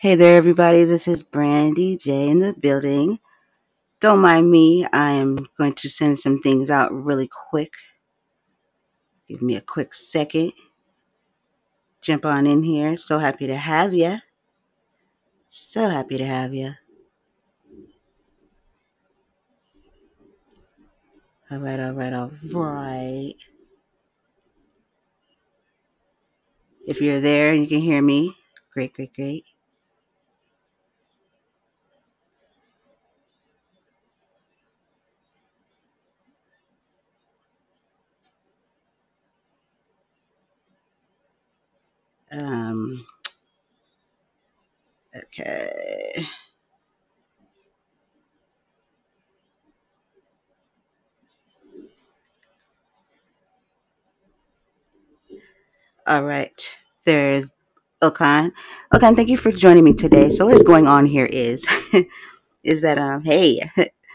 Hey there, everybody. This is Brandy J in the building. Don't mind me. I am going to send some things out really quick. Give me a quick second. Jump on in here. So happy to have you. So happy to have you. All right, all right, all right. If you're there and you can hear me, great, great, great. Um, okay. All right. There's Okan. Okan, thank you for joining me today. So what's going on here is is that hey,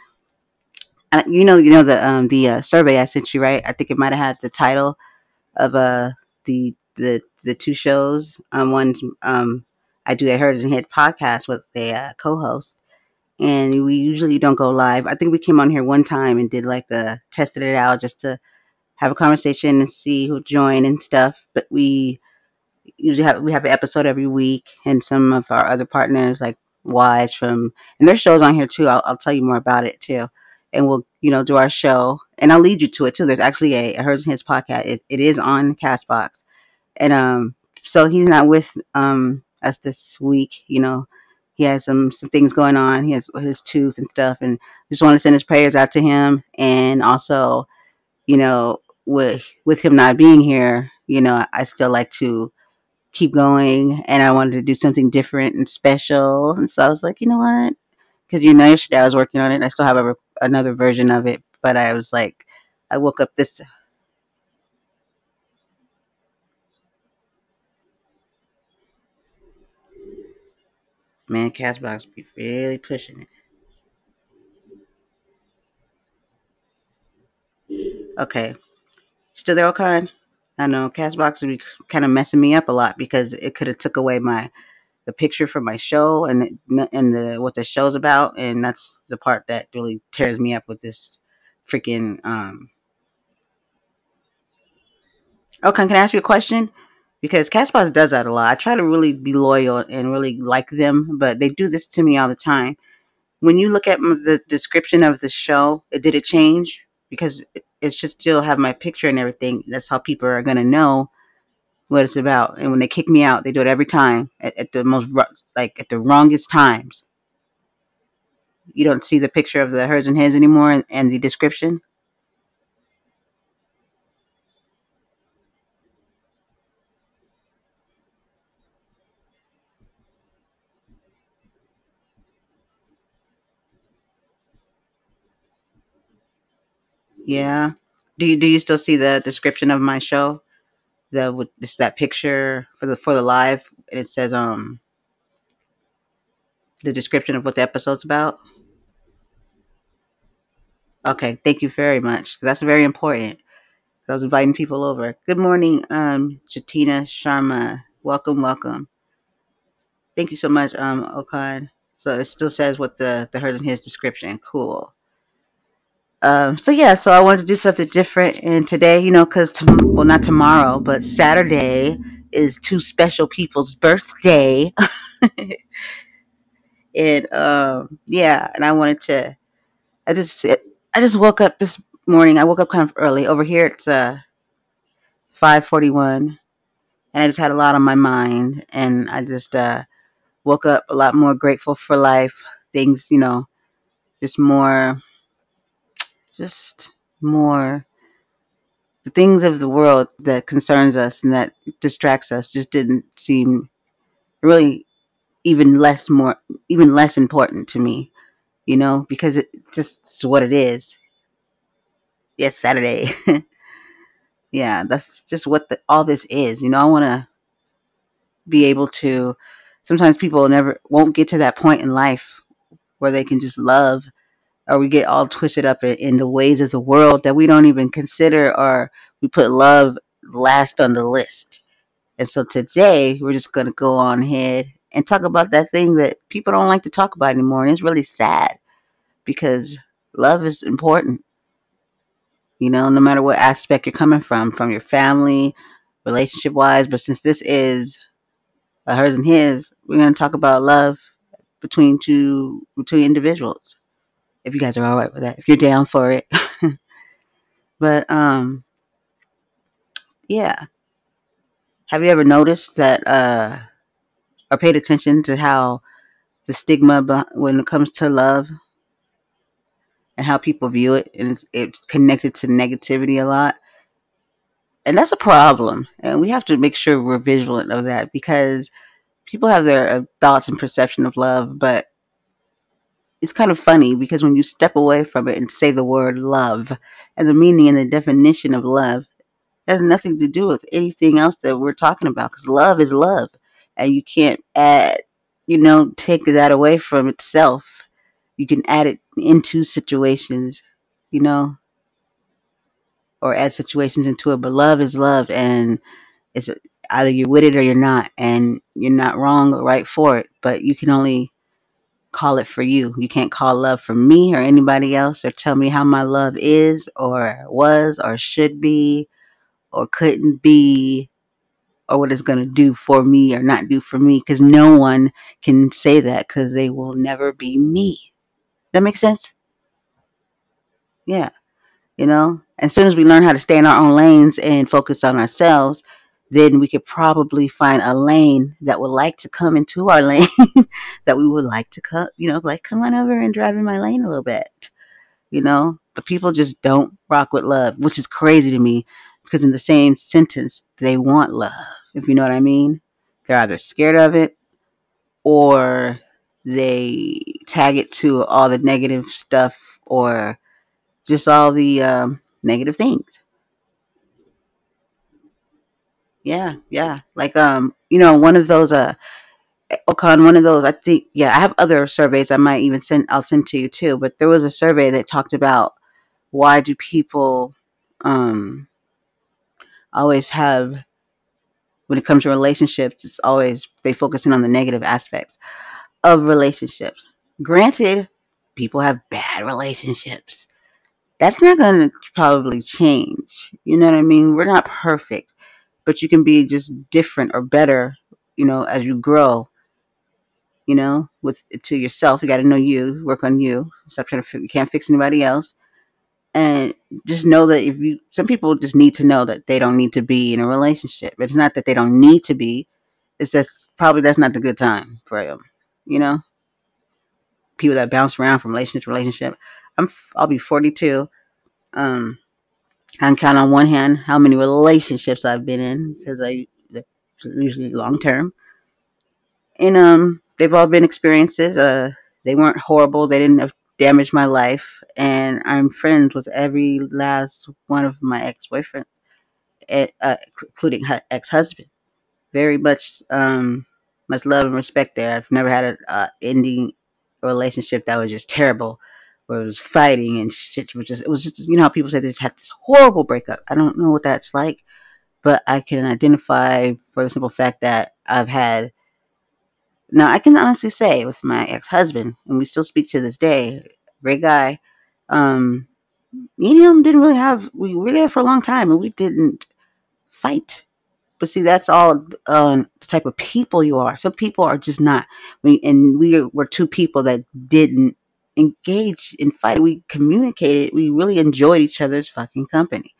the survey I sent you, right? I think it might have had the title of the two shows. One I do a Hers and Hit podcast with a co-host, and we usually don't go live. I think we came on here one time and did like tested it out just to have a conversation and see who joined and stuff. But we have an episode every week, and some of our other partners like Wise from and there's shows on here too. I'll tell you more about it too, and we'll do our show, and I'll lead you to it too. There's actually a Hers and His podcast. It is on Castbox, and so he's not with us this week. He has some things going on. He has his tooth and stuff, and just want to send his prayers out to him, and also with him not being here, I still like to keep going, and I wanted to do something different and special. And so I was like, you know what? Because yesterday I was working on it. And I still have another version of it, but I was like, I woke up this man. Castbox be really pushing it. Okay, still there, Okan? I know Castbox would be kind of messing me up a lot because it could have took away the picture from my show and the what the show's about, and that's the part that really tears me up with this freaking Okay, can I ask you a question? Because Castbox does that a lot. I try to really be loyal and really like them, but they do this to me all the time. When you look at the description of the show, did it change? Because it should still have my picture and everything. That's how people are gonna know what it's about. And when they kick me out, they do it every time at the like at the wrongest times. You don't see the picture of the hers and his anymore and the description. Yeah. Do you still see the description of my show? It's that picture for the live, and it says the description of what the episode's about. Okay, thank you very much. That's very important. I was inviting people over. Good morning, Jatina Sharma. Welcome, welcome. Thank you so much, Okan. So it still says what the hers and his description. Cool. So yeah, so I wanted to do something different, and today, because well, not tomorrow, but Saturday is two special people's birthday, and yeah, and I just I just woke up this morning. I woke up kind of early over here. It's 5:41, and I just had a lot on my mind, and I just woke up a lot more grateful for life. Things, just more, just more. The things of the world that concerns us and that distracts us just didn't seem really even less important to me. Because it just is what it is. Yes, Saturday. Yeah, that's just what all this is. I want to be able to. Sometimes people never won't get to that point in life where they can just love, or we get all twisted up in the ways of the world that we don't even consider, or we put love last on the list. And so today we're just going to go on ahead and talk about that thing that people don't like to talk about anymore. And it's really sad because love is important, no matter what aspect you're coming from your family, relationship wise. But since this is a hers and his, we're going to talk about love between individuals. If you guys are all right with that, if you're down for it. But yeah. Have you ever noticed that or paid attention to how the stigma when it comes to love and how people view it, and it's connected to negativity a lot, and that's a problem. And we have to make sure we're vigilant of that because people have their thoughts and perception of love, but it's kind of funny because when you step away from it and say the word love and the meaning and the definition of love has nothing to do with anything else that we're talking about, because love is love, and you can't add, take that away from itself. You can add it into situations, you know, or add situations into it. But love is love, and it's either you're with it or you're not, and you're not wrong or right for it. But you can only call it for you. You can't call love for me or anybody else, or tell me how my love is or was or should be or couldn't be, or what it's going to do for me or not do for me, because no one can say that because they will never be me. That makes sense? Yeah. As soon as we learn how to stay in our own lanes and focus on ourselves, then we could probably find a lane that would like to come into our lane that we would like to come, like come on over and drive in my lane a little bit, but people just don't rock with love, which is crazy to me because in the same sentence, they want love, if you know what I mean. They're either scared of it or they tag it to all the negative stuff or just all the negative things. Yeah, yeah. Like one of those Okan, one of those I think yeah, I have other surveys I might even I'll send to you too, but there was a survey that talked about why do people um always have when it comes to relationships, it's always they focusing on the negative aspects of relationships. Granted, people have bad relationships. That's not going to probably change. You know what I mean? We're not perfect, but you can be just different or better, as you grow, with to yourself. You got to know you, work on you. Stop trying to, you can't fix anybody else. And just know that some people just need to know that they don't need to be in a relationship. It's not that they don't need to be. It's just probably that's not the good time for them. You know, people that bounce around from relationship to relationship. I'll be 42. Um, I can count on one hand how many relationships I've been in because they're usually long term, and they've all been experiences. They weren't horrible. They didn't damage my life, and I'm friends with every last one of my ex boyfriends, including her ex husband. Very much love and respect there. I've never had a ending relationship that was just terrible, where it was fighting and shit. It was just how people say they just had this horrible breakup. I don't know what that's like, but I can identify for the simple fact that I've had. Now I can honestly say with my ex husband, and we still speak to this day. Great guy. Um, Me and him didn't really have. We were there for a long time, and we didn't fight. But see, that's all the type of people you are. Some people are just not. We were two people that didn't engage in fight. We communicated. We really enjoyed each other's fucking company,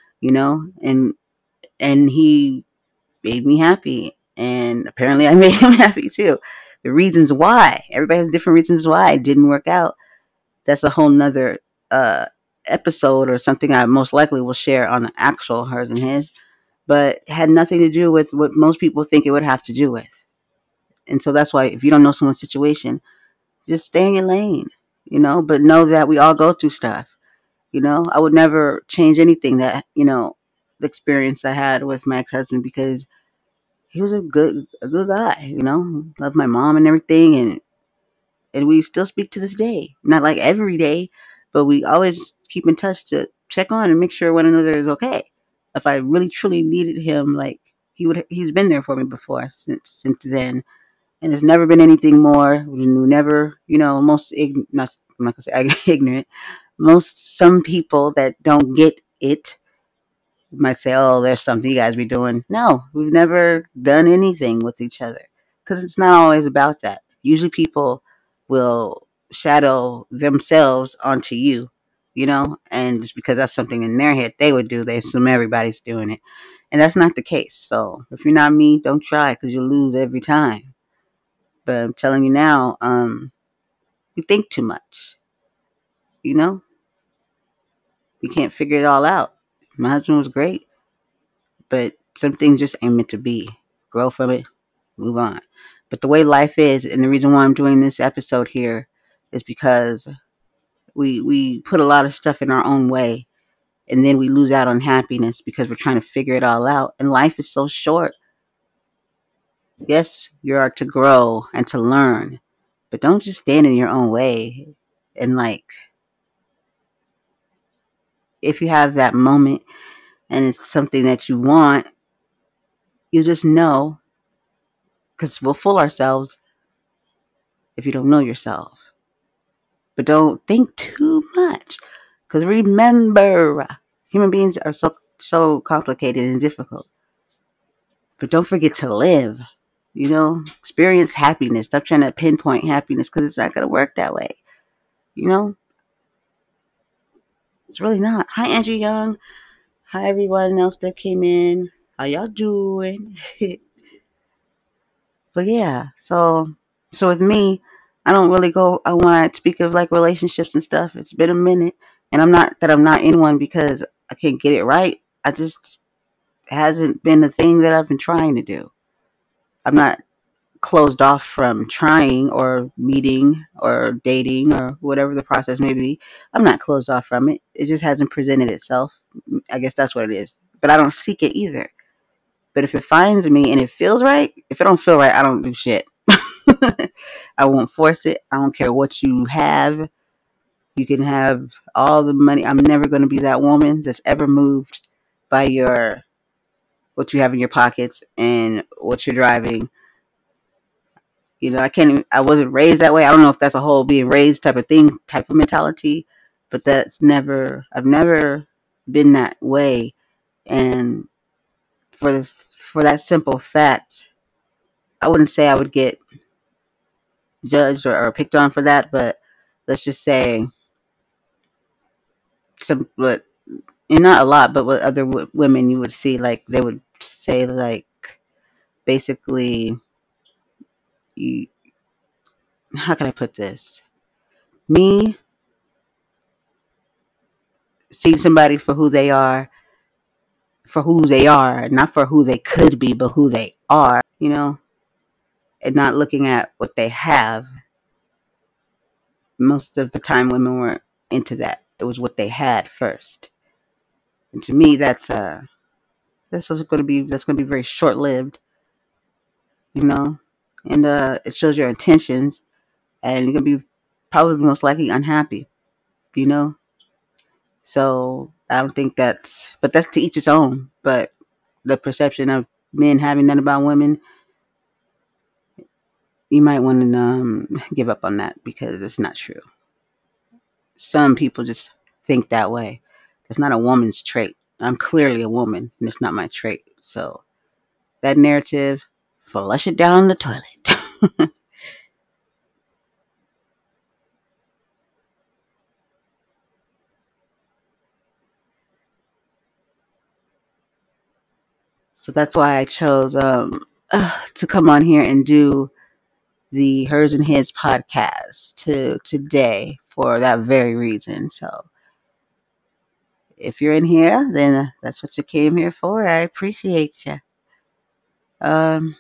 and he made me happy, and apparently I made him happy too. The reasons why everybody has different reasons why it didn't work out. That's a whole nother uh, episode or something I most likely will share on the actual hers and his, but had nothing to do with what most people think it would have to do with. And so that's why if you don't know someone's situation, just stay in your lane, but know that we all go through stuff. I would never change anything that, the experience I had with my ex-husband because he was a good guy, loved my mom and everything. And we still speak to this day. Not like every day, but we always keep in touch to check on and make sure one another is okay. If I really truly needed him, like he's been there for me before since then, and there's never been anything more. We never, not, I'm not gonna say ignorant. Some people that don't get it might say, "Oh, there's something you guys be doing." No, we've never done anything with each other because it's not always about that. Usually, people will shadow themselves onto you, and just because that's something in their head they would do, they assume everybody's doing it, and that's not the case. So, if you're not me, don't try because you'll lose every time. But I'm telling you now, you think too much. You know, you can't figure it all out. My husband was great, but some things just ain't meant to be. Grow from it, move on. But the way life is, and the reason why I'm doing this episode here is because we put a lot of stuff in our own way, and then we lose out on happiness because we're trying to figure it all out. And life is so short. Yes, you are to grow and to learn, but don't just stand in your own way. And like, if you have that moment and it's something that you want, you just know, because we'll fool ourselves if you don't know yourself. But don't think too much. Because remember, human beings are so complicated and difficult. But don't forget to live. Experience happiness. Stop trying to pinpoint happiness because it's not going to work that way. You know, it's really not. Hi, Andrew Young. Hi, everyone else that came in. How y'all doing? But yeah, so with me, I don't really go. I want to speak of like relationships and stuff. It's been a minute, and I'm not in one because I can't get it right. I just it hasn't been the thing that I've been trying to do. I'm not closed off from trying or meeting or dating or whatever the process may be. I'm not closed off from it. It just hasn't presented itself. I guess that's what it is. But I don't seek it either. But if it finds me and it feels right, if it don't feel right, I don't do shit. I won't force it. I don't care what you have. You can have all the money. I'm never going to be that woman that's ever moved by your what you have in your pockets and what you're driving. I can't even, I wasn't raised that way. I don't know if that's a whole being raised type of thing, type of mentality, but I've never been that way. And for that simple fact, I wouldn't say I would get judged or picked on for that, but let's just say but and not a lot, but with other women you would see, like they would say, like, basically, you, how can I put this? Me seeing somebody for who they are, not for who they could be, but who they are, and not looking at what they have. Most of the time, women weren't into that. It was what they had first, and to me, that's going to be very short lived, you know, and it shows your intentions, and you're gonna be probably most likely unhappy, you know. So I don't think but that's to each his own. But the perception of men having that about women, you might want to give up on that because it's not true. Some people just think that way. It's not a woman's trait. I'm clearly a woman, and it's not my trait. So that narrative, flush it down the toilet. So that's why I chose to come on here and do the Hers and His podcast today for that very reason. So if you're in here, then that's what you came here for. I appreciate you. Um,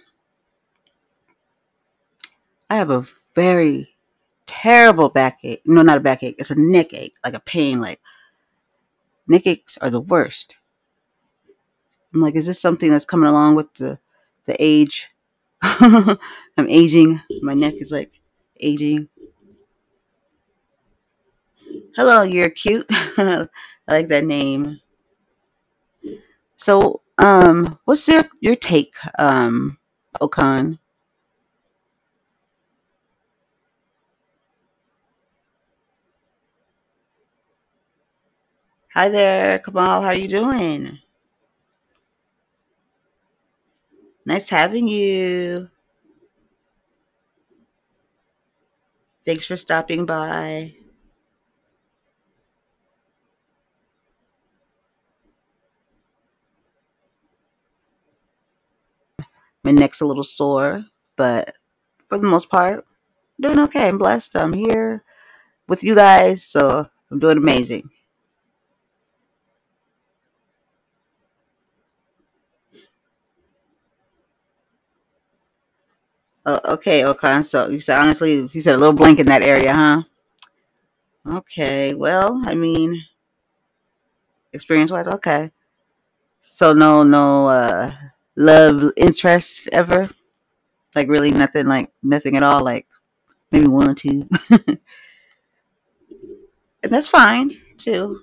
I have a very terrible backache. No, not a backache. It's a neck ache, like a pain. Like, neck aches are the worst. I'm like, is this something that's coming along with the age? I'm aging. My neck is like aging. Hello, you're cute. I like that name. So, what's your take, Okan? Hi there, Kamal. How you doing? Nice having you. Thanks for stopping by. My neck's a little sore, but for the most part, doing okay. I'm blessed. I'm here with you guys, so I'm doing amazing. Okay, Okan. So you said honestly, you said a little blank in that area, huh? Okay. Well, I mean, experience wise, okay. So no love interest ever? Like really nothing, like nothing at all, like maybe one or two. And that's fine too,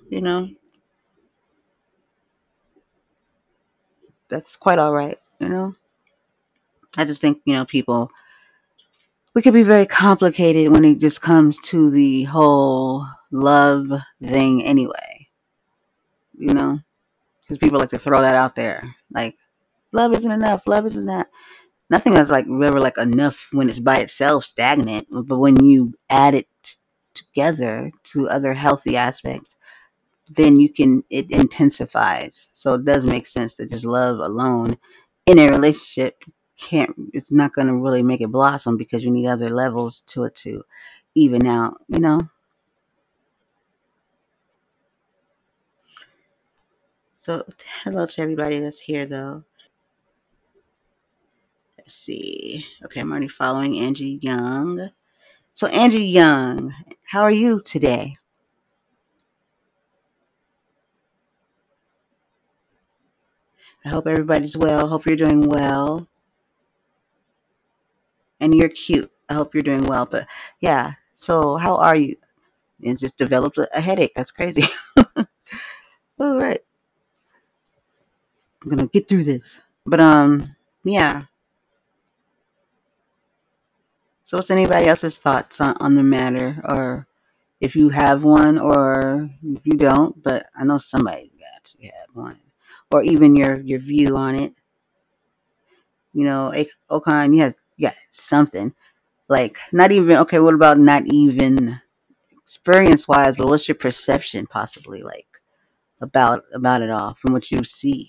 that's quite all right. I just think, people, we could be very complicated when it just comes to the whole love thing anyway, you know, because people like to throw that out there. Like, love isn't enough, love isn't that. Nothing is like ever like enough when it's by itself stagnant, but when you add it together to other healthy aspects, then it intensifies. So it does make sense that just love alone in a relationship can't it's not going to really make it blossom because you need other levels to it to even out. So hello to everybody that's here though. Let's see. Okay, I'm already following Angie Young. So Angie Young, how are you today? I hope everybody's well. Hope you're doing well. And you're cute. I hope you're doing well. But yeah, so how are you? And just developed a headache. That's crazy. All right, I'm gonna get through this. But yeah. So what's anybody else's thoughts on the matter, or if you have one, or if you don't? But I know somebody's got to have one, or even your view on it. Okan, you got something like not even okay. What about not even experience wise, but what's your perception possibly like about it all from what you see?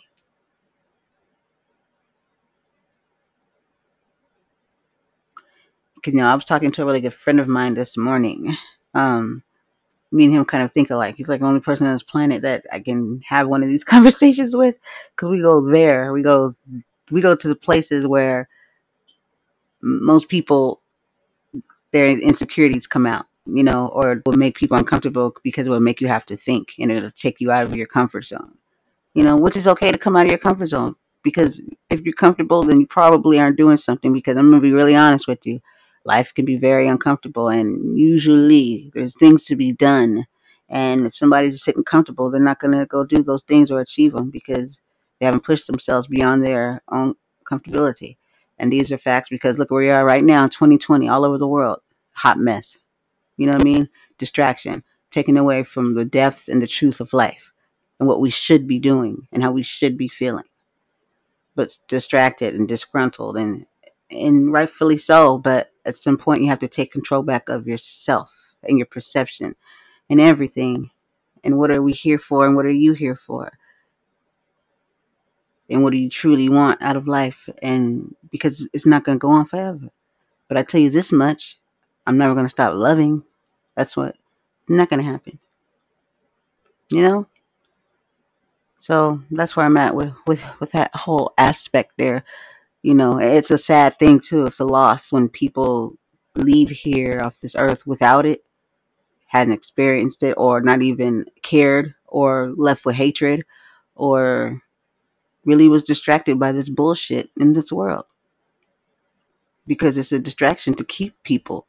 Because I was talking to a really good friend of mine this morning. Um, Me and him kind of think alike. He's like the only person on this planet that I can have one of these conversations with, because we go there, we go to the places where most people their insecurities come out, or will make people uncomfortable because it will make you have to think and it'll take you out of your comfort zone. Which is okay to come out of your comfort zone because if you're comfortable, then you probably aren't doing something. Because I'm going to be really honest with you, life can be very uncomfortable, and usually there's things to be done. And if somebody's sitting comfortable, they're not going to go do those things or achieve them because they haven't pushed themselves beyond their own comfortability. And these are facts because look where we are right now, 2020, all over the world, hot mess. You know what I mean? Distraction, taken away from the depths and the truth of life and what we should be doing and how we should be feeling, but distracted and disgruntled and rightfully so. But at some point, you have to take control back of yourself and your perception and everything. And what are we here for? And what are you here for? And what do you truly want out of life? And because it's not going to go on forever. But I tell you this much, I'm never going to stop loving. That's what not going to happen. You know. So that's where I'm at with that whole aspect there. It's a sad thing too. It's a loss when people leave here off this earth without it, hadn't experienced it, or not even cared, or left with hatred, or really was distracted by this bullshit in this world because it's a distraction to keep people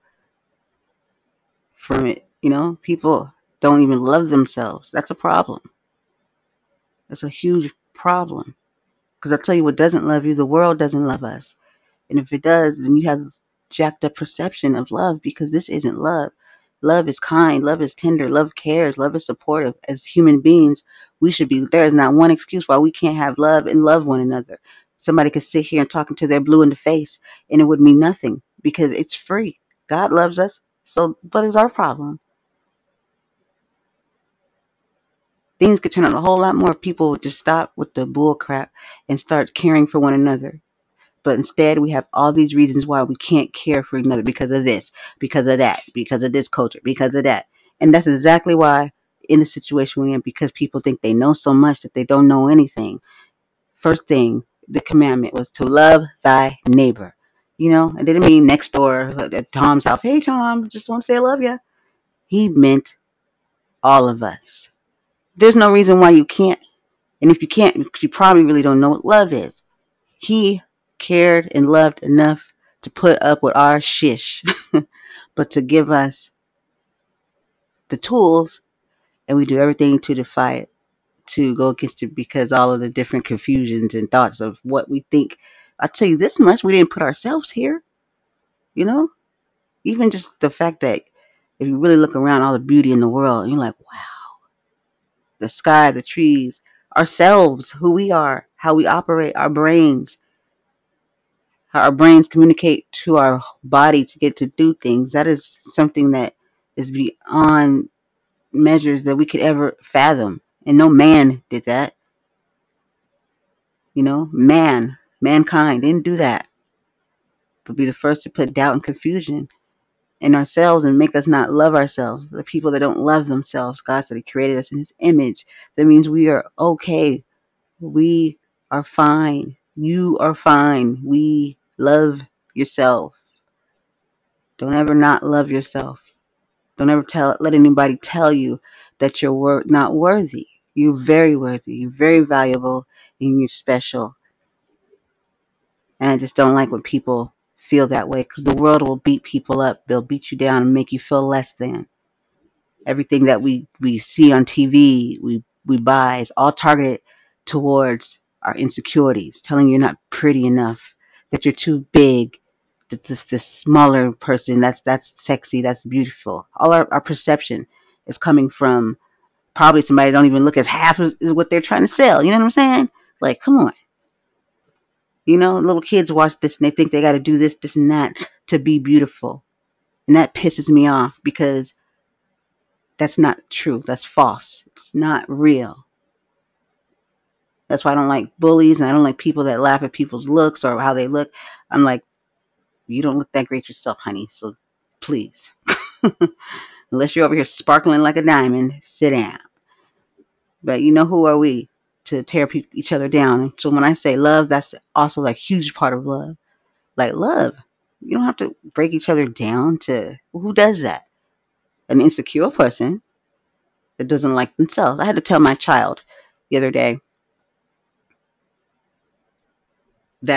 from it. People don't even love themselves. That's a problem. That's a huge problem. Because I tell you what doesn't love you, the world doesn't love us. And if it does, then you have jacked up perception of love because this isn't love. Love is kind. Love is tender. Love cares. Love is supportive. As human beings, we should be. There is not one excuse why we can't have love and love one another. Somebody could sit here and talk until they're blue in the face, and it would mean nothing because it's free. God loves us. So, what is our problem? Things could turn out a whole lot more if people would just stop with the bull crap and start caring for one another. But instead, we have all these reasons why we can't care for another because of this, because of that, because of this culture, because of that. And that's exactly why, in the situation we're in, because people think they know so much that they don't know anything. First thing, the commandment was to love thy neighbor. You know, it didn't mean next door at Tom's house. Hey, Tom, just want to say I love you. He meant all of us. There's no reason why you can't. And if you can't, because you probably really don't know what love is. He cared and loved enough to put up with our shish, but to give us the tools, and we do everything to defy it, to go against it because all of the different confusions and thoughts of what we think. I'll tell you this much, we didn't put ourselves here, you know? Even just the fact that if you really look around all the beauty in the world, you're like, wow, the sky, the trees, ourselves, who we are, how we operate, our brains, how our brains communicate to our body to get to do things. That is something that is beyond measures that we could ever fathom. And no man did that. You know, mankind didn't do that. But be the first to put doubt and confusion in ourselves and make us not love ourselves. The people that don't love themselves, God said He created us in His image. That means we are okay. We are fine. You are fine. We love yourself. Don't ever not love yourself. Don't ever let anybody tell you that you're not worthy. You're very worthy. You're very valuable, and you're special. And I just don't like when people feel that way because the world will beat people up. They'll beat you down and make you feel less than. Everything that we see on TV, we buy is all targeted towards our insecurities, telling you you're not pretty enough, that you're too big, that this smaller person that's sexy, that's beautiful. All our perception is coming from probably somebody that don't even look as half as what they're trying to sell. You know what I'm saying? Like, come on. You know, little kids watch this and they think they got to do this, this, and that to be beautiful. And that pisses me off because that's not true. That's false. It's not real. That's why I don't like bullies and I don't like people that laugh at people's looks or how they look. I'm like, you don't look that great yourself, honey. So please, unless you're over here sparkling like a diamond, sit down. But you know, who are we to tear each other down? And so when I say love, that's also like a huge part of love. Like love, you don't have to break each other down to who does that? An insecure person that doesn't like themselves. I had to tell my child the other day that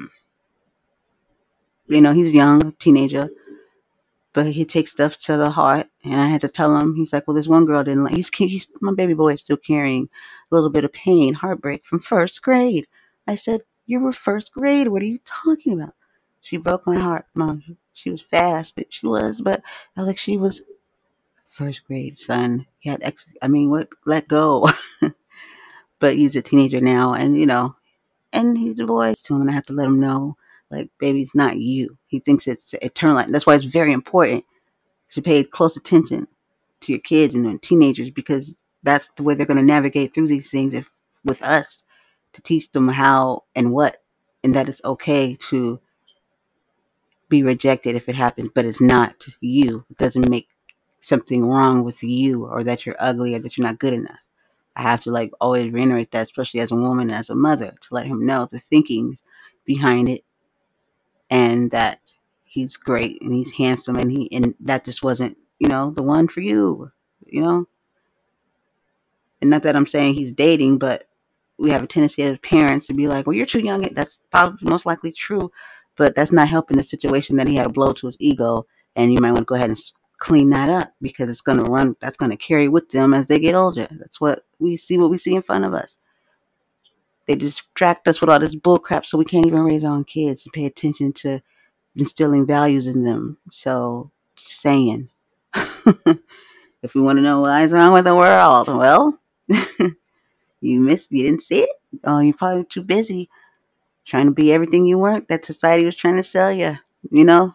he's young, teenager, but he takes stuff to the heart. And I had to tell him, he's like, well, this one girl didn't like, he's my baby boy is still carrying a little bit of pain, heartbreak from first grade. I said, you were first grade. What are you talking about? She broke my heart, Mom. She was fast. She was, but I was like, she was first grade, son. He had what? Let go. But he's a teenager now, and and he's a boy to him, and I have to let him know, like, baby, it's not you. He thinks it's eternal. And that's why it's very important to pay close attention to your kids and their teenagers because that's the way they're going to navigate through these things with us to teach them how and what, and that it's okay to be rejected if it happens, but it's not you. It doesn't make something wrong with you or that you're ugly or that you're not good enough. I have to like always reiterate that, especially as a woman and as a mother, to let him know the thinking behind it and that he's great and he's handsome and that just wasn't, the one for you, you know? And not that I'm saying he's dating, but we have a tendency as parents to be like, well, you're too young. That's probably most likely true, but that's not helping the situation that he had a blow to his ego. And you might want to go ahead and clean that up because that's going to carry with them as they get older. That's what we see in front of us. They distract us with all this bull crap so we can't even raise our own kids and pay attention to instilling values in them. So, just saying. If you want to know what's wrong with the world, well, you didn't see it. Oh, you're probably too busy trying to be everything you weren't that society was trying to sell you. You know,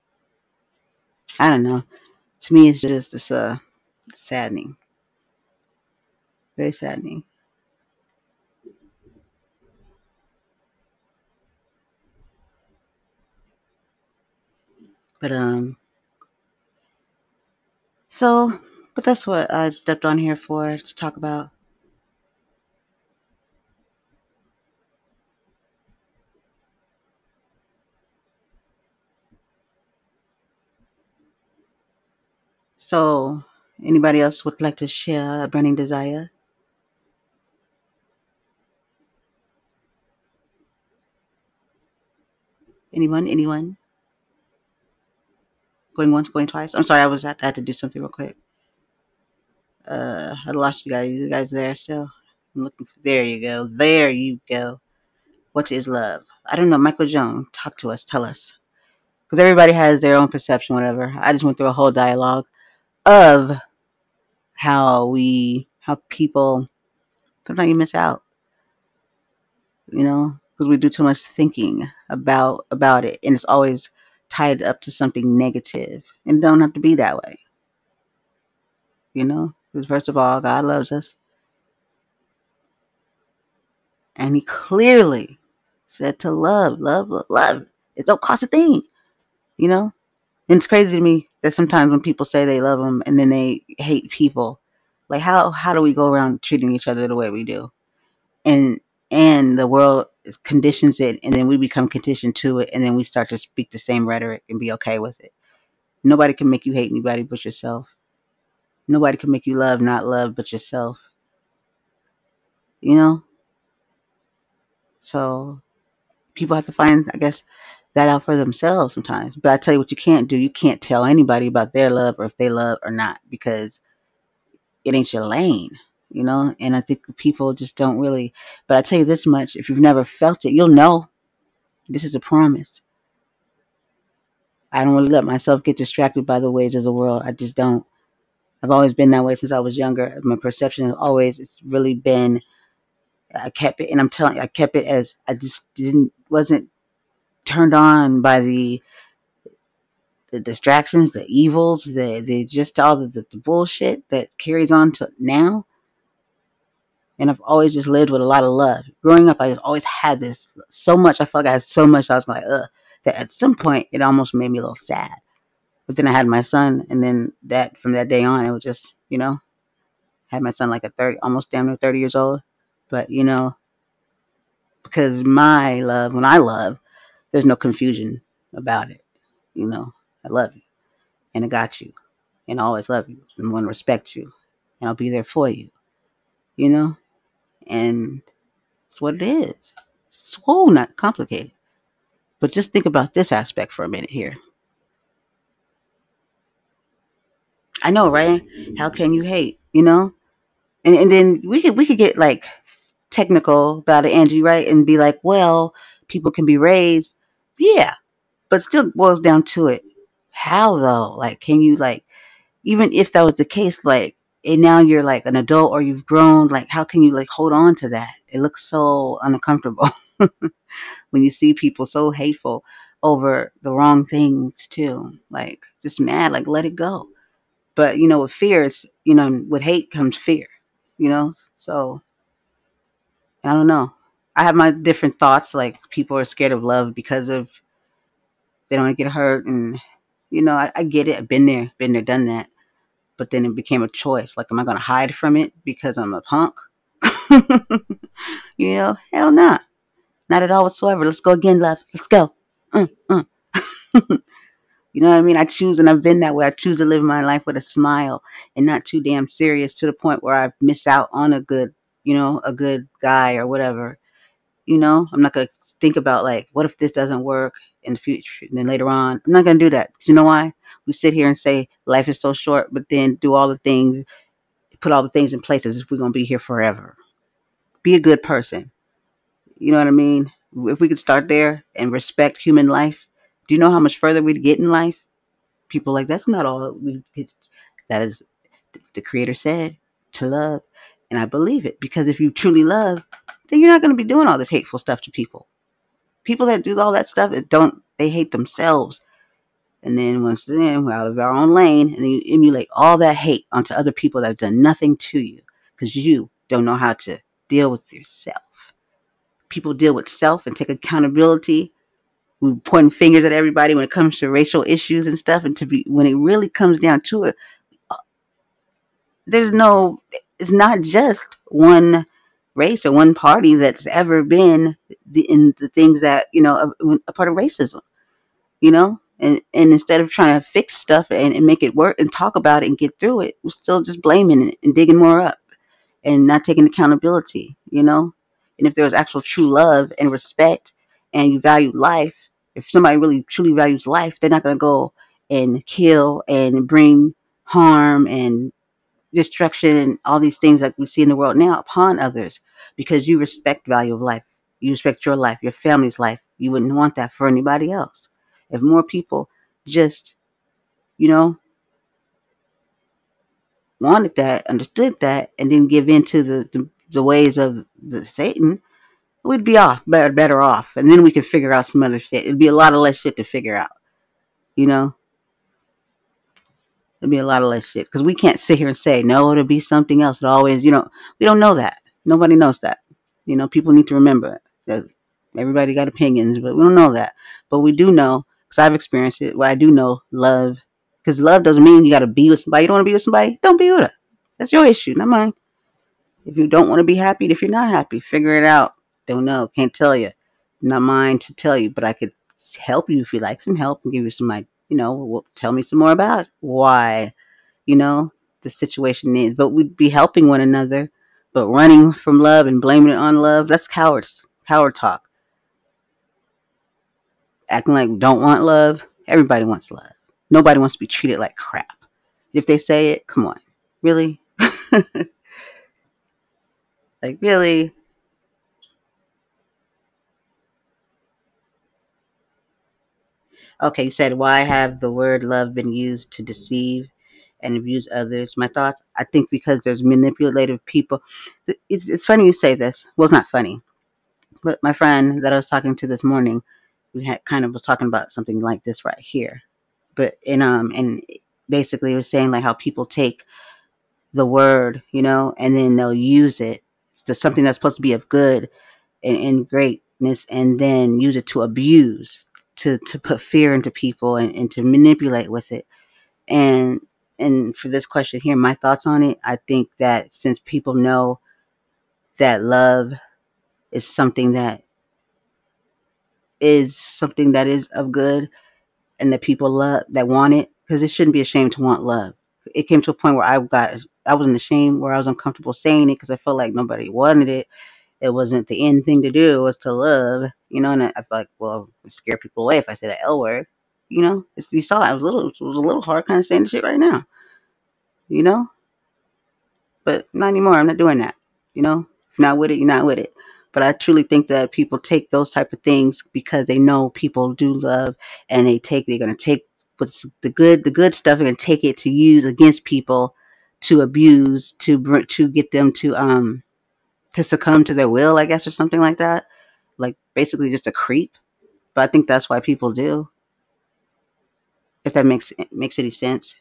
I don't know. To me, it's saddening, very saddening. But so, but that's what I stepped on here for to talk about. So, anybody else would like to share a burning desire? Anyone? Anyone? Going once, going twice. I'm sorry, I had to do something real quick. I lost you guys. You guys there still? I'm looking for. There you go. There you go. What is love? I don't know. Michael Jones, talk to us. Tell us. Because everybody has their own perception, whatever. I just went through a whole dialogue of how people sometimes you miss out, because we do too much thinking about it, and it's always tied up to something negative, and it don't have to be that way, Because first of all, God loves us, and He clearly said to love, love, love, love. It don't cost a thing, you know. And it's crazy to me that sometimes when people say they love them and then they hate people, like how do we go around treating each other the way we do? And the world conditions it, and then we become conditioned to it, and then we start to speak the same rhetoric and be okay with it. Nobody can make you hate anybody but yourself. Nobody can make you love not love but yourself. You know, so people have to find, I guess, that out for themselves sometimes. But I tell you what, you can't do. You can't tell anybody about their love or if they love or not, because it ain't your lane. And I think people just don't really. But I tell you this much: if you've never felt it, you'll know. This is a promise. I don't really let myself get distracted by the ways of the world. I just don't. I've always been that way since I was younger. My perception is always, it's really been, I kept it, and I'm telling you, I kept it as, I just wasn't turned on by the distractions, the evils, the just all the bullshit that carries on to now. And I've always just lived with a lot of love. Growing up, I just always had this so much. I felt like I had so much. I was like, ugh. That at some point, it almost made me a little sad. But then I had my son, and then that from that day on, it was just, I had my son like at 30, almost damn near 30 years old. But because my love, when I love, there's no confusion about it. I love you, and I got you, and I always love you, and want to respect you, and I'll be there for you. You know, and it's what it is. It's so not complicated. But just think about this aspect for a minute here. I know, right? How can you hate? And then we could get like technical about it, Angie, right? And be like, well, people can be raised, yeah, but still boils down to it. How though? Like, can you like, even if that was the case, like, and now you're like an adult or you've grown, like, how can you like hold on to that? It looks so uncomfortable when you see people so hateful over the wrong things too. Like, just mad, like, let it go. But with fear, it's with hate comes fear. So I don't know. I have my different thoughts. Like, people are scared of love because of they don't want to get hurt, and I get it. I've been there, done that. But then it became a choice. Like, am I going to hide from it because I'm a punk? Hell nah, not at all whatsoever. Let's go again, love. Let's go. Mm, mm. You know what I mean? I choose, and I've been that way. I choose to live my life with a smile and not too damn serious to the point where I miss out on a good guy or whatever. I'm not going to think about like, what if this doesn't work in the future? And then later on, I'm not going to do that. 'Cause you know why? We sit here and say life is so short, but then do all the things, put all the things in place as if we're going to be here forever. Be a good person. You know what I mean? If we could start there and respect human life, do you know how much further we'd get in life? People like, that's not all we get. That is, the Creator said to love, and I believe it, because if you truly love, then you're not going to be doing all this hateful stuff to people. People that do all that stuff, they hate themselves. And then once then, we're out of our own lane, and then you emulate all that hate onto other people that have done nothing to you because you don't know how to deal with yourself. People deal with self and take accountability. We pointing fingers at everybody when it comes to racial issues and stuff, and when it really comes down to it, there's no. It's not just one race or one party that's ever been in the things that a part of racism. And instead of trying to fix stuff and make it work and talk about it and get through it, we're still just blaming it and digging more up and not taking accountability. And if there was actual true love and respect and you value life, if somebody really truly values life, they're not going to go and kill and bring harm and destruction and all these things that we see in the world now upon others, because you respect value of life. You respect your life, your family's life. You wouldn't want that for anybody else. If more people just, you know, wanted that, understood that, and didn't give in to the ways of the Satan, we'd be better off. And then we could figure out some other shit. It'd be a lot of less shit to figure out, you know? It'd be a lot of less shit. Because we can't sit here and say, no, it'll be something else. It always, we don't know that. Nobody knows that. People need to remember that everybody got opinions, but we don't know that. But we do know, because I've experienced it, where I do know love. Because love doesn't mean you got to be with somebody. You don't want to be with somebody? Don't be with her. That's your issue, not mine. If you don't want to be happy, if you're not happy, figure it out. Don't know. Can't tell you. Not mine to tell you, but I could help you if you like some help and give you some, tell me some more about why, you know, the situation is. But we'd be helping one another. But running from love and blaming it on love, that's cowards. Coward talk. Acting like we don't want love. Everybody wants love. Nobody wants to be treated like crap. If they say it, come on. Really? Like, really? Okay, you said, why have the word love been used to deceive and abuse others? My thoughts, I think because there's manipulative people. It's funny you say this. Well, it's not funny. But my friend that I was talking to this morning, we had kind of was talking about something like this right here. But and basically it was saying like how people take the word, and then they'll use it to something that's supposed to be of good and greatness, and then use it to abuse, to put fear into people and to manipulate with it. And for this question here, my thoughts on it, I think that since people know that love is something that is of good, and that people love that want it, because it shouldn't be ashamed to want love. It came to a point where I wasn't ashamed, where I was uncomfortable saying it because I felt like nobody wanted it. It wasn't the end thing to do. It was to love. And I felt like, well, it would scare people away if I say the L word. You saw it was a little hard kind of saying the shit right now. You know, but not anymore. I'm not doing that. If you're not with it, you're not with it. But I truly think that people take those type of things because they know people do love, and they're gonna take what's the good stuff, and take it to use against people, to abuse, to get them to succumb to their will, I guess, or something like that. Like basically just a creep. But I think that's why people do. If that makes any sense.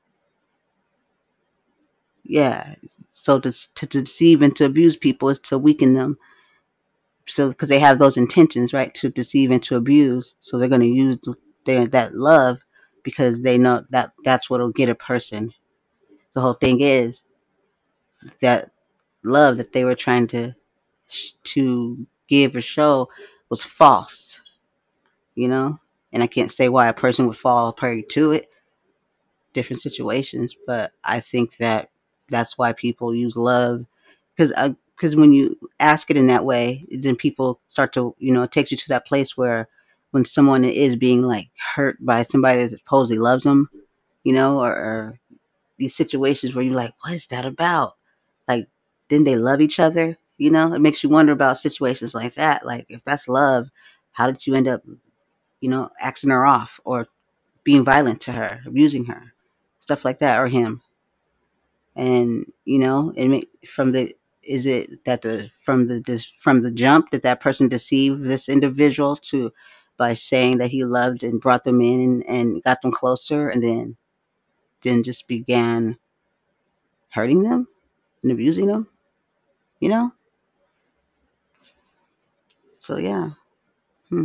Yeah. So to deceive and to abuse people is to weaken them. So because they have those intentions, right, to deceive and to abuse, so they're going to use that love, because they know that that's what'll get a person. The whole thing is that love that they were trying to give or show was false, you know. And I can't say why a person would fall prey to it, different situations, but I think that that's why people use love, because when you ask it in that way, then people start to, it takes you to that place where when someone is being like hurt by somebody that supposedly loves them, or these situations where you're like, what is that about? Like, didn't they love each other? It makes you wonder about situations like that. Like, if that's love, how did you end up, asking her off, or being violent to her, abusing her, stuff like that, or him? And from the is it that the from the jump that person deceived this individual to by saying that he loved and brought them in and got them closer, and then just began hurting them and abusing them, you know? So yeah. Hmm.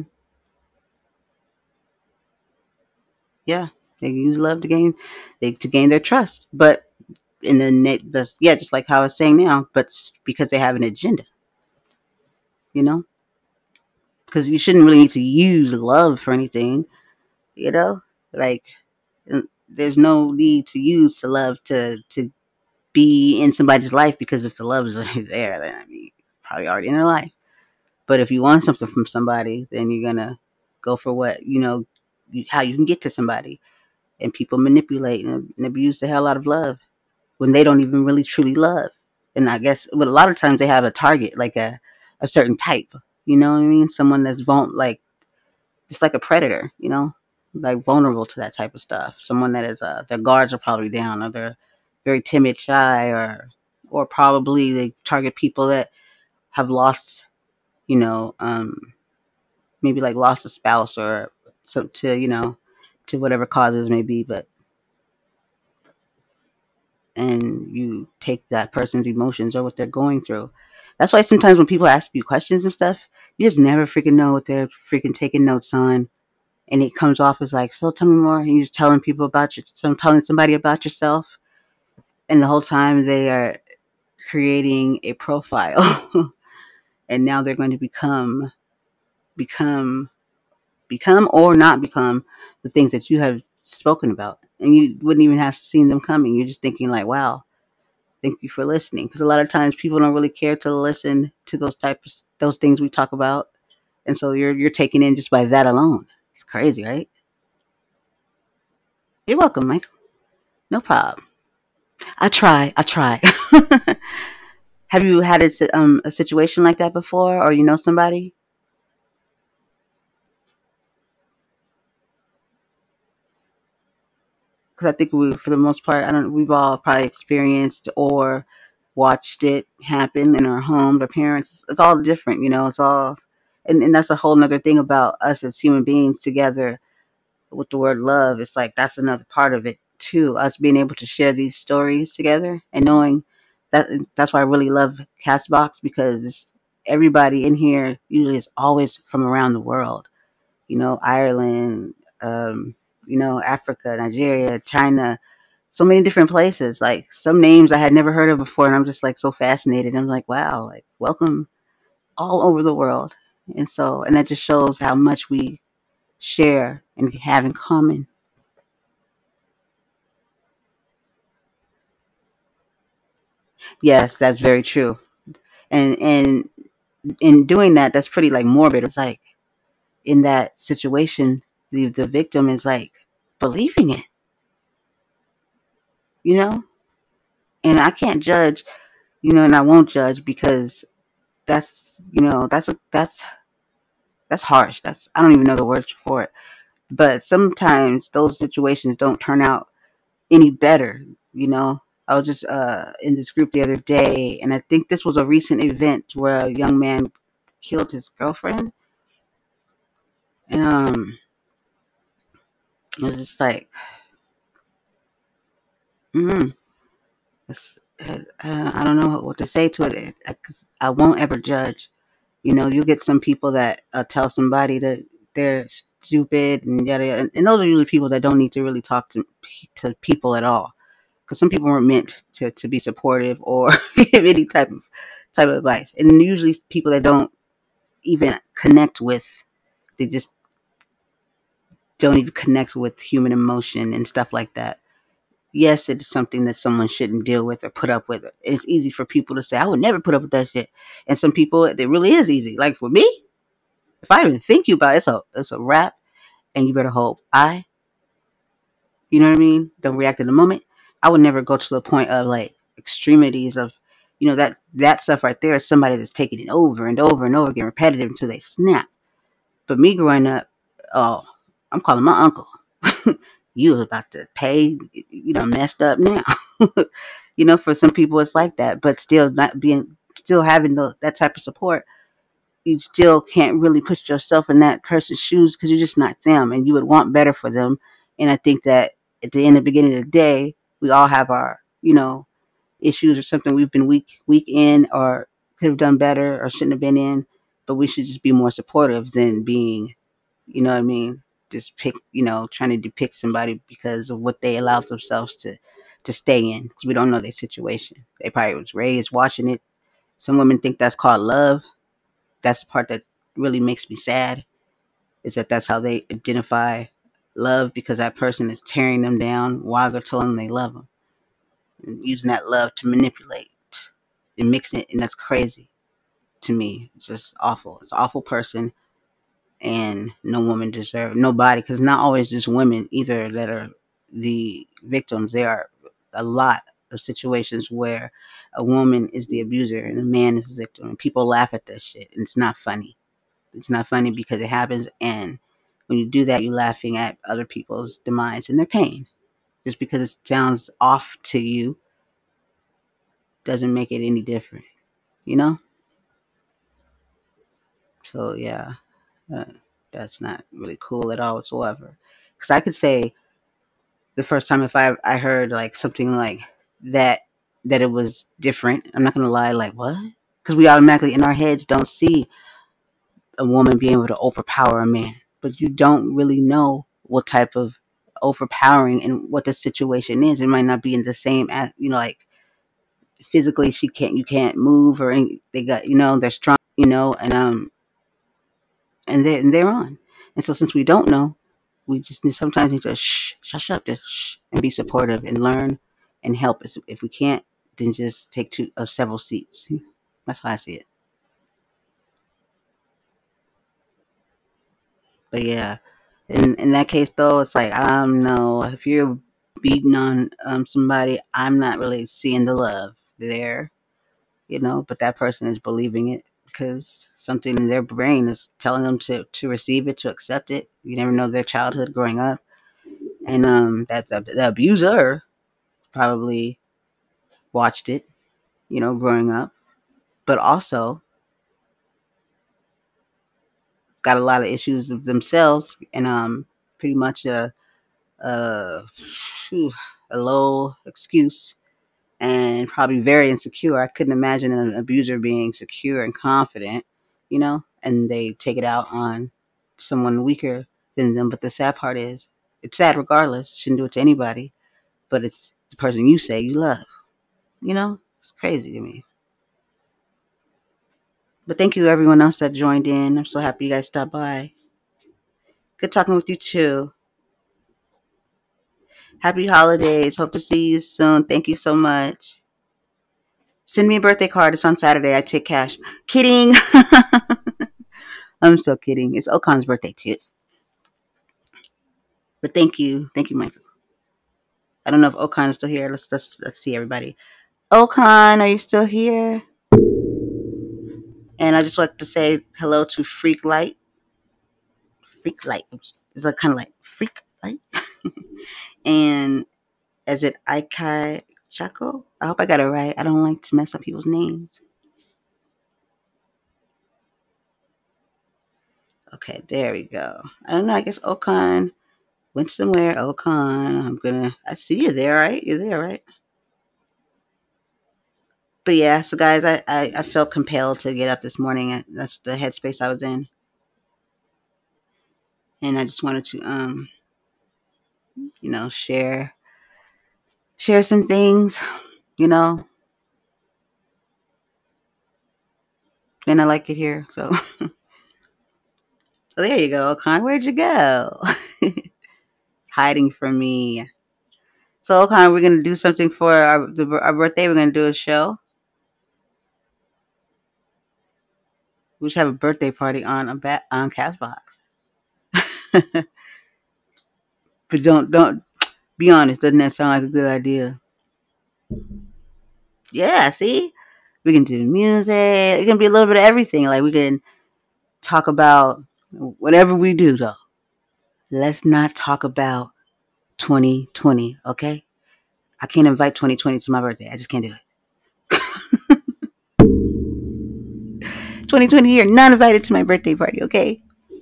Yeah. They use love to gain their trust. But in the net, yeah, just like how I was saying now, but because they have an agenda, you know? Because you shouldn't really need to use love for anything, you know? Like, there's no need to use the love to be in somebody's life, because if the love is already there, then I mean, probably already in their life. But if you want something from somebody, then you're gonna go for what how you can get to somebody. And people manipulate and abuse the hell out of love when they don't even really truly love. And I guess, but a lot of times they have a target, like a certain type. You know what I mean? Someone that's like just like a predator. Like vulnerable to that type of stuff. Someone that is their guards are probably down, or they're very timid, shy, or probably they target people that have lost, you know, maybe like lost a spouse or some to whatever causes may be. But and you take that person's emotions or what they're going through. That's why sometimes when people ask you questions and stuff, you just never freaking know what they're freaking taking notes on. And it comes off as like, so tell me more. And you're just telling people about telling somebody about yourself. And the whole time they are creating a profile. And now they're going to become, or not become the things that you have spoken about. And you wouldn't even have seen them coming. You're just thinking like, wow, thank you for listening. Because a lot of times people don't really care to listen to those things we talk about, and so you're taken in just by that alone. It's crazy, right? You're welcome, Mike. No problem. I try. I try. Have you had a situation like that before, or somebody? Because I think for the most part, I don't. We've all probably experienced or watched it happen in our homes. Our parents. It's all different, It's all, and that's a whole nother thing about us as human beings together with the word love. It's like that's another part of it too. Us being able to share these stories together and knowing that's why I really love Castbox, because everybody in here usually is always from around the world. Ireland, Africa, Nigeria, China, so many different places. Like some names I had never heard of before, and I'm just like so fascinated. I'm like, wow, like welcome all over the world. And that just shows how much we share and have in common. Yes, that's very true. And in doing that, that's pretty like morbid. It's like in that situation, the victim is like believing it, you know. And I can't judge, and I won't judge, because that's harsh. That's I don't even know the words for it. But sometimes those situations don't turn out any better, you know. I was just in this group the other day, and I think this was a recent event where a young man killed his girlfriend. And it was just like, mm, I don't know what to say to it, because I won't ever judge. You get some people that tell somebody that they're stupid and yada yada, and those are usually people that don't need to really talk to people at all, because some people weren't meant to be supportive or give any type of advice, and usually people that don't even connect with, they just don't even connect with human emotion and stuff like that. Yes, it's something that someone shouldn't deal with or put up with. It's easy for people to say, I would never put up with that shit. And some people, it really is easy. Like for me, if I even think you about it, it's a wrap. And you better hope you know what I mean, don't react in the moment. I would never go to the point of like extremities of, that stuff right there is somebody that's taking it over and over and over again, repetitive until they snap. But me growing up, oh, I'm calling my uncle. You was about to pay, messed up now. For some people it's like that, but still not being, still having that type of support, you still can't really put yourself in that person's shoes because you're just not them, and you would want better for them. And I think that at the end, the beginning of the day, we all have our, issues or something we've been weak in, or could have done better, or shouldn't have been in. But we should just be more supportive than being, you know what I mean, just trying to depict somebody because of what they allow themselves to stay in, because we don't know their situation. They probably was raised watching it. Some women think that's called love. That's the part that really makes me sad, is that that's how they identify love, because that person is tearing them down while they're telling them they love them, and using that love to manipulate and mixing it. And that's crazy to me. It's just awful. It's an awful person, and no woman deserves, nobody, because not always just women either that are the victims. There are a lot of situations where a woman is the abuser and a man is the victim, and people laugh at that shit, and it's not funny. It's not funny because it happens, and when you do that, you're laughing at other people's demise and their pain. Just because it sounds off to you doesn't make it any different, you know? So, yeah, uh, that's not really cool at all whatsoever. Because I could say the first time, if I heard like something like that, that it was different, I'm not going to lie, like, what? Because we automatically in our heads don't see a woman being able to overpower a man, but you don't really know what type of overpowering and what the situation is. It might not be in the same, like physically you can't move, or they got, they're strong, and they're on. And so since we don't know, we just sometimes need to shush up, just and be supportive and learn and help us. If we can't, then just take several seats. That's how I see it. But yeah, in that case though, it's like, no, if you're beating on somebody, I'm not really seeing the love there, but that person is believing it because something in their brain is telling them to receive it, to accept it. You never know their childhood growing up, and that the abuser probably watched it, growing up, but also got a lot of issues of themselves, and pretty much a, phew, a low excuse, and probably very insecure. I couldn't imagine an abuser being secure and confident, and they take it out on someone weaker than them. But the sad part is, it's sad regardless. Shouldn't do it to anybody, but it's the person you say you love. It's crazy to me. But thank you everyone else that joined in. I'm so happy you guys stopped by. Good talking with you too. Happy holidays. Hope to see you soon. Thank you so much. Send me a birthday card. It's on Saturday. I take cash. Kidding. I'm so kidding. It's Okan's birthday too. But thank you. Thank you, Michael. I don't know if Okan is still here. Let's see everybody. Okan, are you still here? And I just like to say hello to Freak Light. Freak Light. It's like kind of like Freak Light. And is it Ikai Chaco? I hope I got it right. I don't like to mess up people's names. Okay, there we go. I don't know. I guess Okan went somewhere. Okan, I see you there, right? You're there, right? But yeah, so guys, I felt compelled to get up this morning. That's the headspace I was in, and I just wanted to share some things, you know, and I like it here. So, so there you go, Okan. Where'd you go? Hiding from me. So, Okan, we're gonna do something for our birthday. We're gonna do a show. We should have a birthday party on Castbox. But don't be honest. Doesn't that sound like a good idea? Yeah. See, we can do music. It can be a little bit of everything. Like we can talk about whatever we do, though. Let's not talk about 2020, okay? I can't invite 2020 to my birthday. I just can't do it. 2020, you're not invited to my birthday party, okay?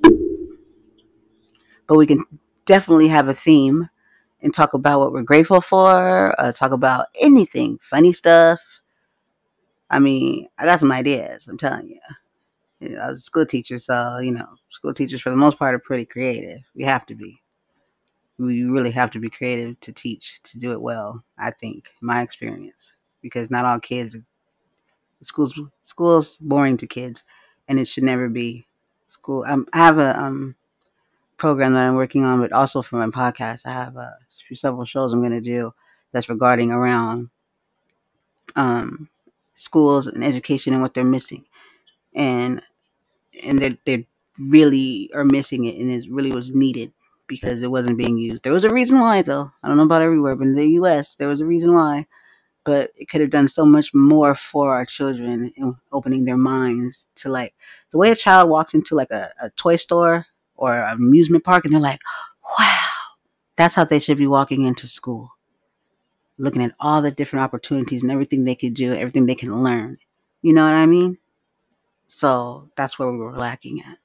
But we can definitely have a theme and talk about what we're grateful for, talk about anything, funny stuff. I mean, I got some ideas, I'm telling you. I was a school teacher, so, school teachers for the most part are pretty creative. We have to be. We really have to be creative to teach, to do it well, I think, my experience. Because not all kids, school's boring to kids, and it should never be. I have a program that I'm working on, but also for my podcast, I have several shows I'm going to do that's regarding around um, schools and education and what they're missing, and they really are missing it, and it really was needed because it wasn't being used. There was a reason why, though. I don't know about everywhere, but in the U.S., there was a reason why. But it could have done so much more for our children in opening their minds to like the way a child walks into like a toy store or an amusement park and they're like, wow, that's how they should be walking into school, looking at all the different opportunities and everything they could do, everything they can learn. You know what I mean? So that's where we were lacking at.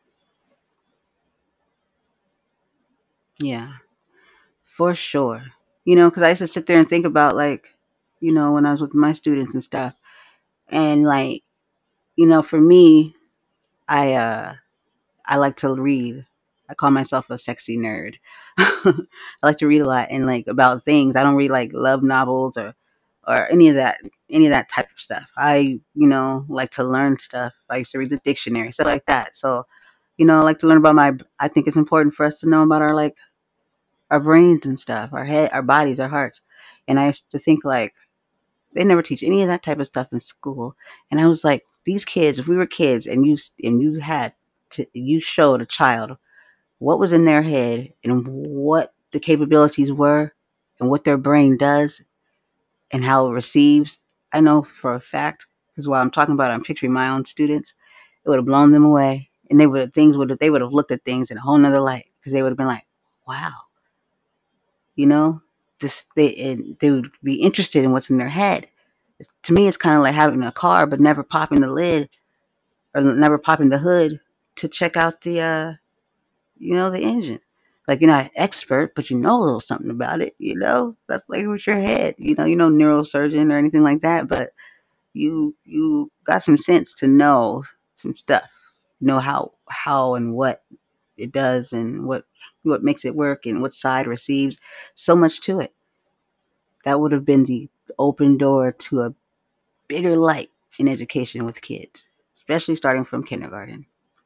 Yeah, for sure. Because I used to sit there and think about like, when I was with my students and stuff, and like, for me, I I like to read. I call myself a sexy nerd. I like to read a lot and like about things. I don't read like love novels or any of that type of stuff. I like to learn stuff. I used to read the dictionary, stuff like that. So I like to learn about my. I think it's important for us to know about our brains and stuff, our head, our bodies, our hearts. And I used to think like they never teach any of that type of stuff in school. And I was like, these kids, if we were kids and you showed a child what was in their head and what the capabilities were and what their brain does and how it receives, I know for a fact, because while I'm talking about it, I'm picturing my own students, it would have blown them away. And they would have looked at things in a whole nother light because they would have been like, wow, you know, they would be interested in what's in their head. To me, it's kind of like having a car, but never popping the lid or never popping the hood to check out the engine. Like you're not an expert, but you know a little something about it. That's like with your head. You're no neurosurgeon or anything like that, but you got some sense to know some stuff. Know how and what it does and what makes it work and what side receives. So much to it. That would have been the open door to a bigger light in education with kids, especially starting from kindergarten.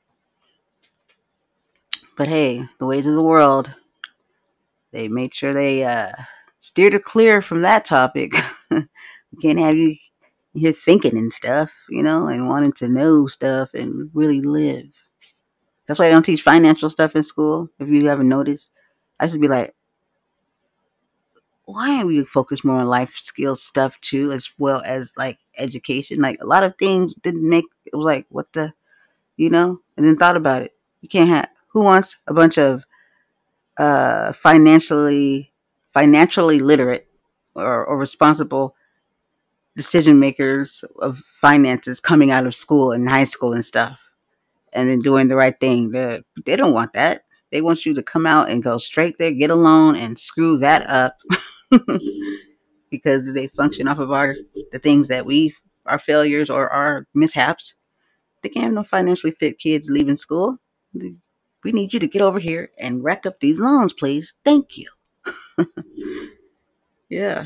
But hey, the ways of the world, they made sure they steered it clear from that topic. We can't have you here thinking and stuff, and wanting to know stuff and really live. That's why I don't teach financial stuff in school. If you haven't noticed, I used to be like, why aren't we focused more on life skills stuff too, as well as like education? Like a lot of things didn't make it was like, what the, and then thought about it. You can't have who wants a bunch of financially literate or responsible decision makers of finances coming out of school and high school and stuff and then doing the right thing. They don't want that. They want you to come out and go straight there, get a loan and screw that up because they function off of the things that our failures or our mishaps. They can't have no financially fit kids leaving school. We need you to get over here and rack up these loans, please. Thank you. Yeah.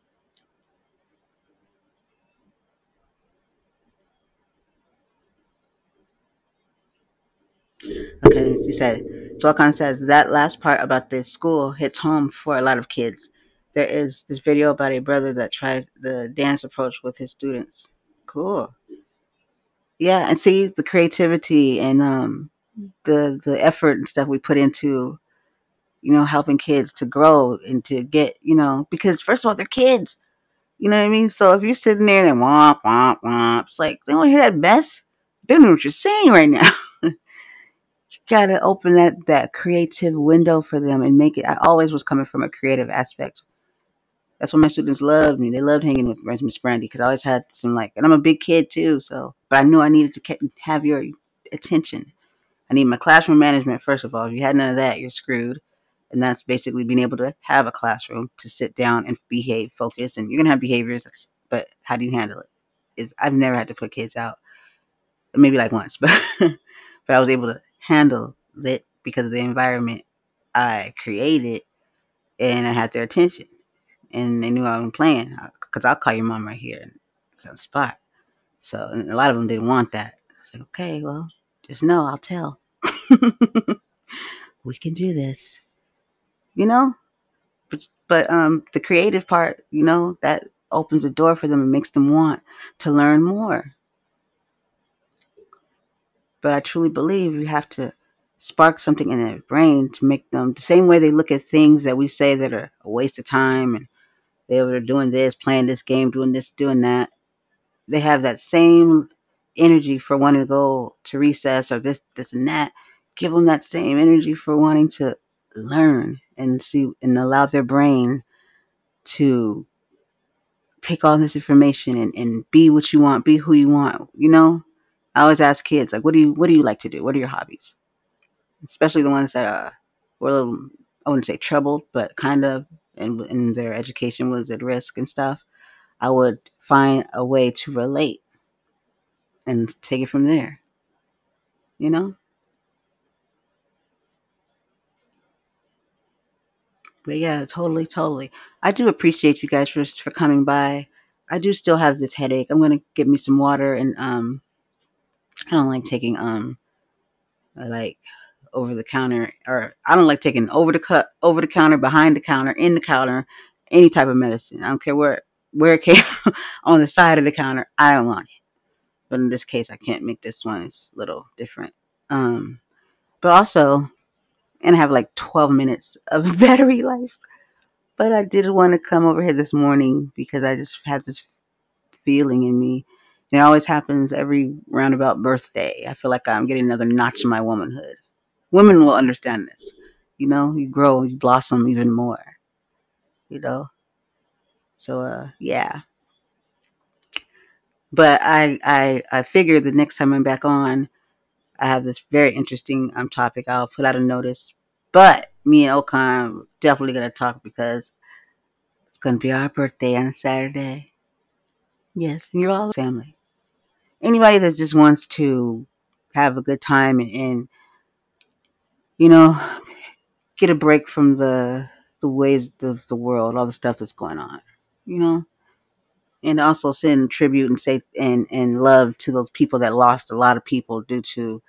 Okay, he said. So it kind of says that last part about the school hits home for a lot of kids. There is this video about a brother that tried the dance approach with his students. Cool. Yeah, and see the creativity and the effort and stuff we put into helping kids to grow and to get because first of all they're kids. You know what I mean? So if you're sitting there and womp womp womp, it's like they don't hear that mess. They don't know what you're saying right now. Gotta open that creative window for them and make it. I always was coming from a creative aspect That's what my students loved me. They loved hanging with Miss Brandy because I always had some like, and I'm a big kid too. So, but I knew I needed to have your attention. I need my classroom management first of all. If you had none of that, you're screwed. And that's basically being able to have a classroom to sit down and behave, focus, and you're gonna have behaviors. But how do you handle it? Is I've never had to put kids out, maybe like once, but but I was able to handle it because of the environment I created, and I had their attention, and they knew I was playing. Because I'll call your mom right here, and it's on the spot. So and a lot of them didn't want that. I was like, okay, well, just know I'll tell. We can do this, you know. But the creative part, that opens the door for them and makes them want to learn more. But I truly believe you have to spark something in their brain to make them the same way they look at things that we say that are a waste of time and they were doing this, playing this game, doing this, doing that. They have that same energy for wanting to go to recess or this, and that. Give them that same energy for wanting to learn and see and allow their brain to take all this information and be what you want, be who you want. I always ask kids like, what do you like to do? What are your hobbies? Especially the ones that were a little, I wouldn't say troubled, but kind of, and their education was at risk and stuff. I would find a way to relate and take it from there. You know. But yeah, totally, totally. I do appreciate you guys for coming by. I do still have this headache. I'm gonna get me some water and I don't like taking like over the counter, or I don't like taking over the counter, behind the counter, in the counter, any type of medicine. I don't care where it came from, on the side of the counter. I don't want it. But in this case, I can't make this one. It's a little different. Um, but also, and I have like 12 minutes of battery life. But I did want to come over here this morning because I just had this feeling in me. It always happens every roundabout birthday. I feel like I'm getting another notch in my womanhood. Women will understand this. You grow, you blossom even more. You know. So yeah. But I figure the next time I'm back on, I have this very interesting topic. I'll put out a notice. But me and Okan definitely gonna talk because it's gonna be our birthday on Saturday. Yes, and you're all family. Anybody that just wants to have a good time and you know get a break from the ways of the world, all the stuff that's going on. You know, and also send tribute and say and love to those people that lost a lot of people due to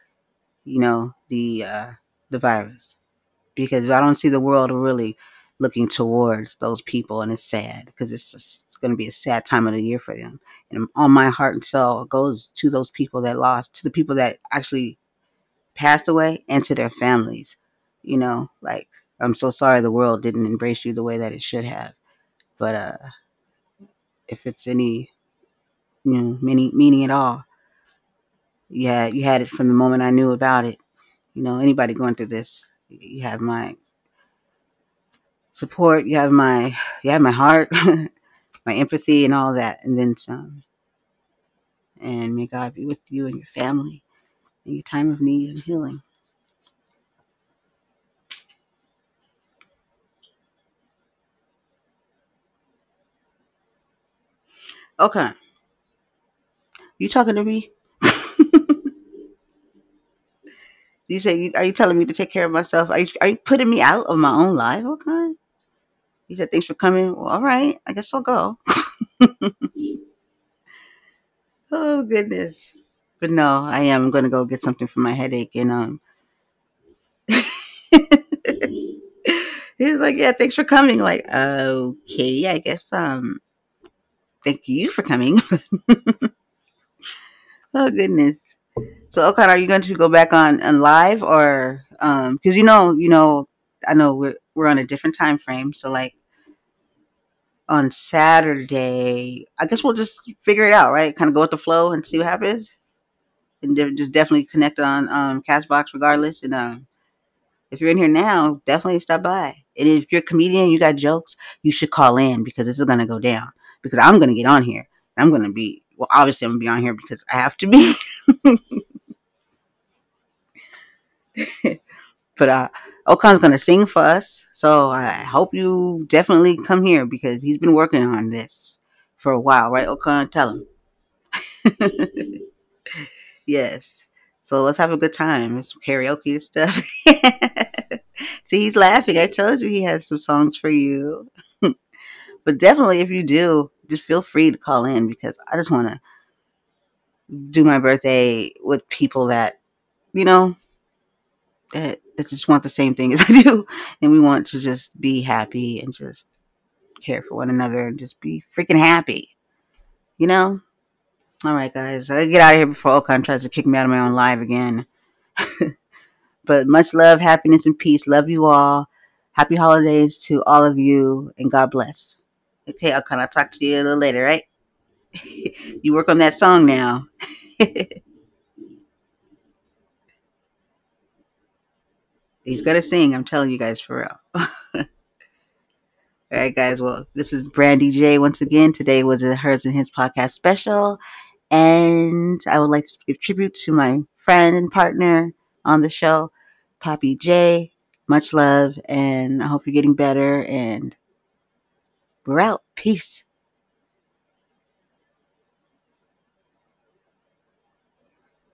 the virus, because I don't see the world really looking towards those people, and it's sad because it's going to be a sad time of the year for them. And all my heart and soul goes to those people that lost, to the people that actually passed away, and to their families. Like, I'm so sorry the world didn't embrace you the way that it should have. But if it's any meaning at all, yeah, you had it from the moment I knew about it. Anybody going through this, you have my support, you have my heart, my empathy, and all that, and then some. And may God be with you and your family in your time of need and healing. Okay, you talking to me? You say, are you telling me to take care of myself? Are you putting me out of my own life? Okay. You said thanks for coming. Well, all right. I guess I'll go. Oh goodness. But no, I am gonna go get something for my headache, and he's like, yeah, thanks for coming. Like, okay, I guess thank you for coming. Oh goodness. So, okay, are you going to go back on live, or because I know we're on a different time frame. So like on Saturday, I guess we'll just figure it out, right? Kind of go with the flow and see what happens, and just definitely connect on Castbox regardless, and if you're in here now, definitely stop by. And if you're a comedian, you got jokes, you should call in because this is gonna go down. Because I'm gonna get on here. I'm gonna be well. Obviously, I'm gonna be on here because I have to be. But Okan's gonna sing for us, so I hope you definitely come here because he's been working on this for a while, right? Okan, tell him. Yes. So let's have a good time. It's karaoke and stuff. See, he's laughing. I told you he has some songs for you. But definitely, if you do, just feel free to call in because I just want to do my birthday with people that, you know, that just want the same thing as I do. And we want to just be happy and just care for one another and just be freaking happy, you know? All right, guys. I gotta get out of here before Okan tries to kick me out of my own live again. But much love, happiness, and peace. Love you all. Happy holidays to all of you, and God bless. Okay, Okan, I'll talk to you a little later, right? You work on that song now. He's gonna sing. I'm telling you guys for real. All right, guys. Well, this is Brandy J once again. Today was a Hers and His podcast special, and I would like to give tribute to my friend and partner on the show, Poppy J. Much love, and I hope you're getting better. And we're out. Peace.